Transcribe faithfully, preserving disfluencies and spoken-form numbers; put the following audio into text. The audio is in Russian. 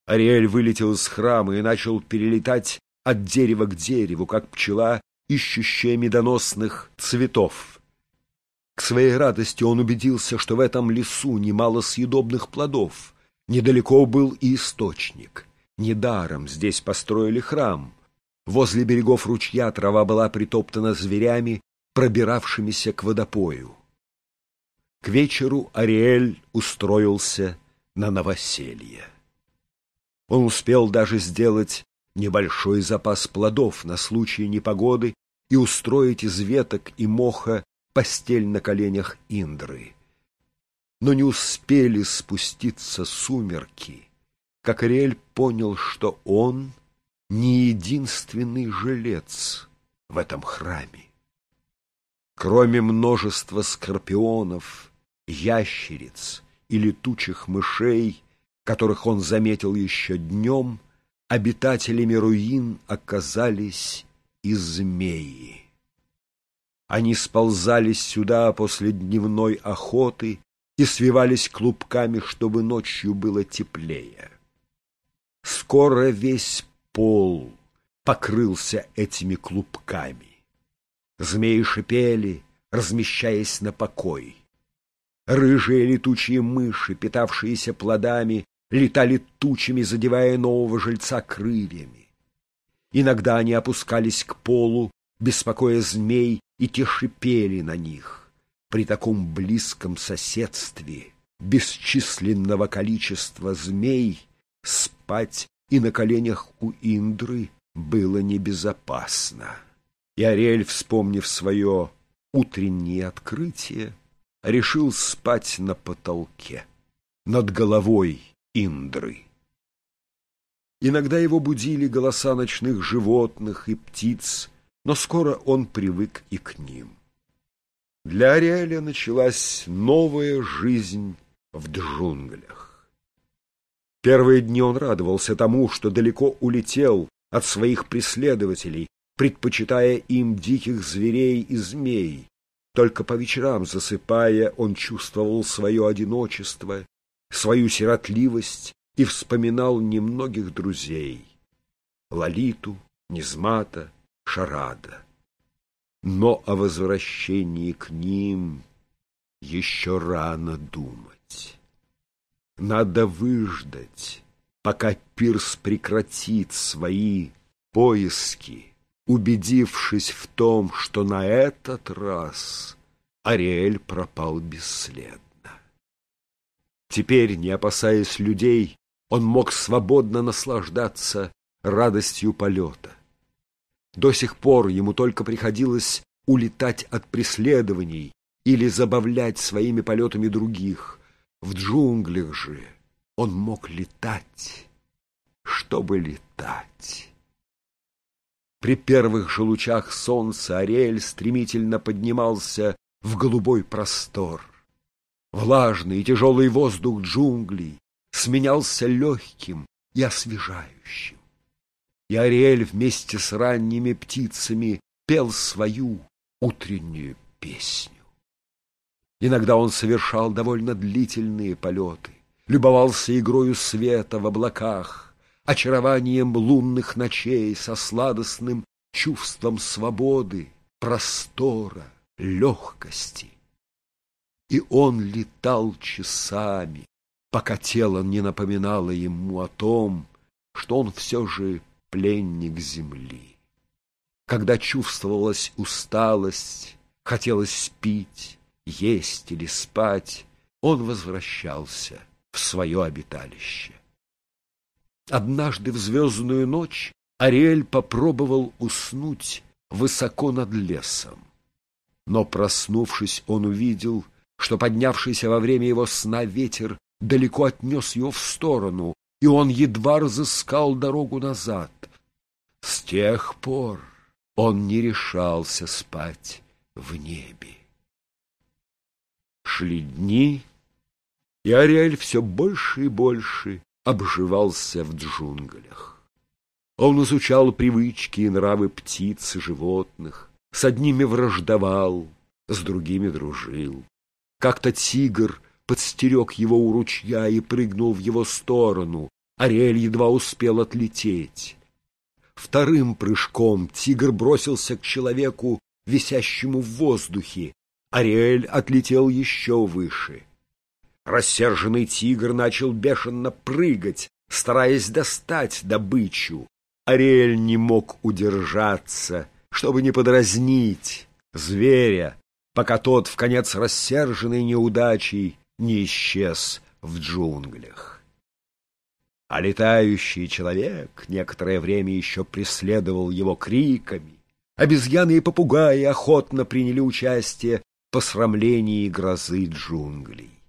Ариэль вылетел из храма и начал перелетать от дерева к дереву, как пчела, ищущая медоносных цветов. К своей радости он убедился, что в этом лесу немало съедобных плодов. Недалеко был и источник. Недаром здесь построили храм. Возле берегов ручья трава была притоптана зверями, пробиравшимися к водопою. К вечеру Ариэль устроился на новоселье. Он успел даже сделать небольшой запас плодов на случай непогоды и устроить из веток и моха постель на коленях Индры. Но не успели спуститься сумерки, как Ариэль понял, что он не единственный жилец в этом храме. Кроме множества скорпионов, ящериц и летучих мышей, которых он заметил еще днем, обитателями руин оказались и змеи. Они сползались сюда после дневной охоты и свивались клубками, чтобы ночью было теплее. Скоро весь пол покрылся этими клубками. Змеи шипели, размещаясь на покой. Рыжие летучие мыши, питавшиеся плодами, летали тучами, задевая нового жильца крыльями. Иногда они опускались к полу, беспокоя змей, и те шипели на них. При таком близком соседстве бесчисленного количества змей спать и на коленях у Индры было небезопасно. И Ариэль, вспомнив свое утреннее открытие, решил спать на потолке, над головой Индры. Иногда его будили голоса ночных животных и птиц, но скоро он привык и к ним. Для Ариэля началась новая жизнь в джунглях. Первые дни он радовался тому, что далеко улетел от своих преследователей, предпочитая им диких зверей и змей. Только по вечерам, засыпая, он чувствовал свое одиночество, свою сиротливость и вспоминал немногих друзей — Лолиту, Низмата, Шарада. Но о возвращении к ним еще рано думать. Надо выждать, пока Пирс прекратит свои поиски, убедившись в том, что на этот раз Ариэль пропал бесследно. Теперь, не опасаясь людей, он мог свободно наслаждаться радостью полета. До сих пор ему только приходилось улетать от преследований или забавлять своими полетами других. В джунглях же он мог летать, чтобы летать. При первых же лучах солнца Ариэль стремительно поднимался в голубой простор. Влажный и тяжелый воздух джунглей сменялся легким и освежающим. И Ариэль вместе с ранними птицами пел свою утреннюю песню. Иногда он совершал довольно длительные полеты, любовался игрою света в облаках, очарованием лунных ночей со сладостным чувством свободы, простора, легкости. И он летал часами, пока тело не напоминало ему о том, что он все же пленник земли. Когда чувствовалась усталость, хотелось пить, есть или спать, он возвращался в свое обиталище. Однажды в звездную ночь Ариэль попробовал уснуть высоко над лесом. Но, проснувшись, он увидел, что поднявшийся во время его сна ветер далеко отнес его в сторону, и он едва разыскал дорогу назад. С тех пор он не решался спать в небе. Шли дни, и Ариэль все больше и больше обживался в джунглях. Он изучал привычки и нравы птиц и животных, с одними враждовал, с другими дружил. Как-то тигр подстерег его у ручья и прыгнул в его сторону, Ариэль едва успел отлететь. Вторым прыжком тигр бросился к человеку, висящему в воздухе. Ариэль отлетел еще выше. Рассерженный тигр начал бешено прыгать, стараясь достать добычу. Ариэль не мог удержаться, чтобы не подразнить зверя, пока тот, вконец рассерженный неудачей, не исчез в джунглях. А летающий человек некоторое время еще преследовал его криками. Обезьяны и попугаи охотно приняли участие в посрамлении грозы джунглей.